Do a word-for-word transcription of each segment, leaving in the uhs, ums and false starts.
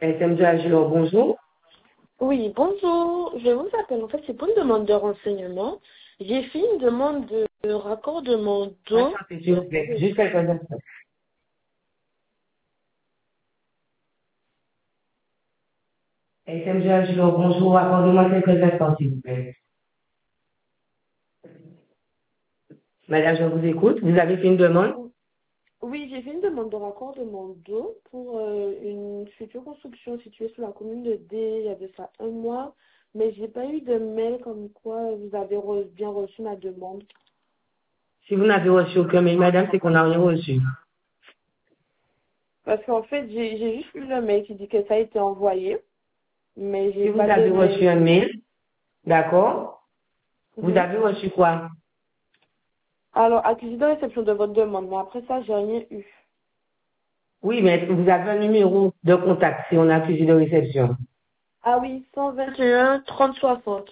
S M G Agilor, bonjour. Oui, bonjour. Je vous appelle. En fait, c'est pour une demande de renseignement. J'ai fait une demande de, de raccordement d'eau. Patientez, s'il vous plaît. Juste quelques instants. S M G Agilor, bonjour. Accordez-moi quelques instants, s'il vous plaît. Madame, je vous écoute. Vous avez fait une demande? Oui, j'ai fait une demande de raccordement d'eau pour euh, une future construction située sur la commune de D. Il y avait ça un mois, mais j'ai pas eu de mail comme quoi vous avez re- bien reçu ma demande. Si vous n'avez reçu aucun mail, madame, c'est qu'on n'a rien reçu. Parce qu'en fait, j'ai j'ai juste eu le mail qui dit que ça a été envoyé, mais Si j'ai vous pas de avez reçu mail. un mail, d'accord? Vous Mhm. avez reçu quoi? Alors, accusé de réception de votre demande, mais après ça, j'ai rien eu. Oui, mais est-ce que vous avez un numéro de contact si on a accusé de réception? Ah oui, cent vingt et un trente soixante.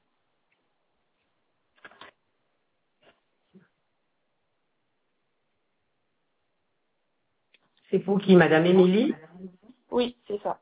C'est pour qui, madame Émilie? Oui, c'est ça.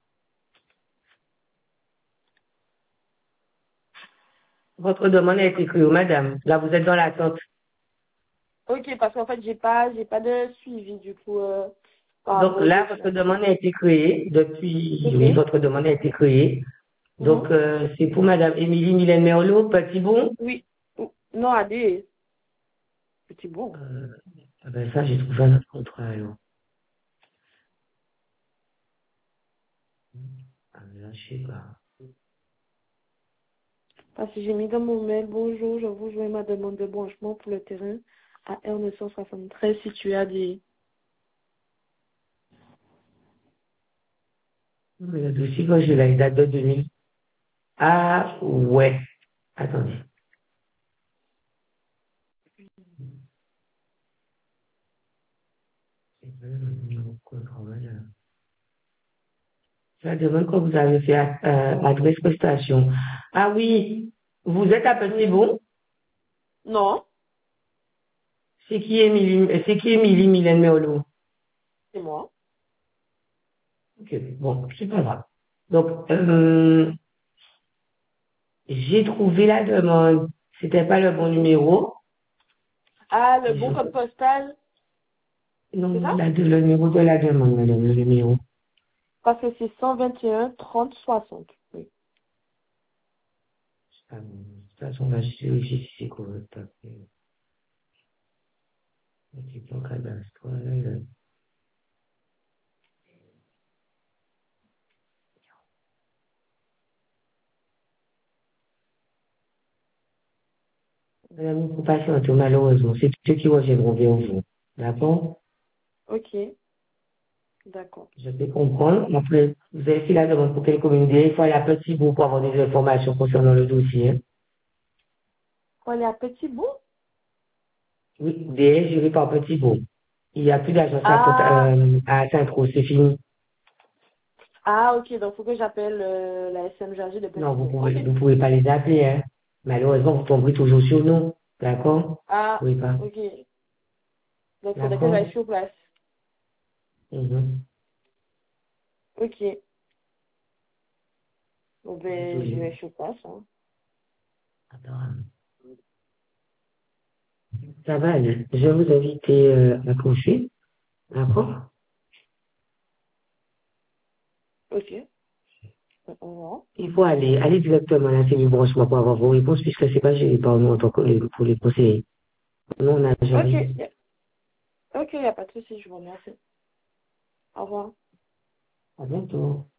Votre demande a été créée, madame. Là, vous êtes dans l'attente. Ok, parce qu'en fait, j'ai pas, j'ai pas de suivi du coup euh, par Donc rapport aux là, votre documents. demande a été créée depuis, Ok. oui, votre demande a été créée. Donc, Mhm. euh, c'est pour madame Émilie Mylène Merlot, petit bon. Oui. Ou- Non, Adé, petit bon. Euh, ah ben ça, j'ai trouvé un autre contrat, alors. Ah, là, je sais pas. Parce que j'ai mis dans mon mail, bonjour, je vous joins ma demande de branchement pour le terrain à R neuf cent soixante-treize situé à des... Mais le dossier, moi, j'ai la date de deux mille. Ah, ouais. Attendez. C'est pas le numéro de contrat, voilà. La demande que vous avez fait à, euh, adresse prestation. Ah oui, vous êtes à Petit Bon. Non, C'est qui Émilie, euh, c'est qui Émilie Mylène Merlot? c'est moi. Ok, bon, c'est pas grave. Donc, euh, j'ai trouvé la demande. C'était pas le bon numéro. Ah, le Mais bon je- code postal, c'est Non, ça? la, le numéro de la demande, madame, le numéro. Parce que c'est cent vingt et un trente soixante. Oui. Ah, bon, de toute façon, on va vérifier si c'est correct. Après. Petit plan cadastre, là, là. Madame, il faut patienter, malheureusement. C'est ceux qui reviendront vers vous. D'accord? Ok, d'accord. Je peux comprendre. Après, vous avez fait la demande pour quelle communauté? Il faut aller à Petit Bout pour avoir des informations concernant le dossier. Hein. On est à Petit Bout? Oui, D S géré par Petit Bout. Il n'y a plus d'agence à, Pont- Ah, euh, à Saint-Tro, c'est fini. ah, ok, donc faut que j'appelle euh, la S M G A G de Non, Petit vous Bout. pouvez, Ok. vous pouvez pas les appeler, hein. Malheureusement, vous tomberez toujours sur nous. D'accord? Vous Ah, pouvez pas. ok. Donc faudrait que j'aille D'accord? sur place. Mhm. Ok. Bon ben, je Désolé. vais sur place. Hein. Attends. Ça va aller. Je vais vous inviter euh, à poursuivre. D'accord? Ok. Au revoir. Il faut aller, aller directement à la cellule branchement pour avoir vos réponses puisque c'est pas géré par nous en tant que les- pour les conseillers. Nous, on n'a Ok. jamais. y a- Ok, y a pas de souci, je vous remercie. Au revoir. À bientôt.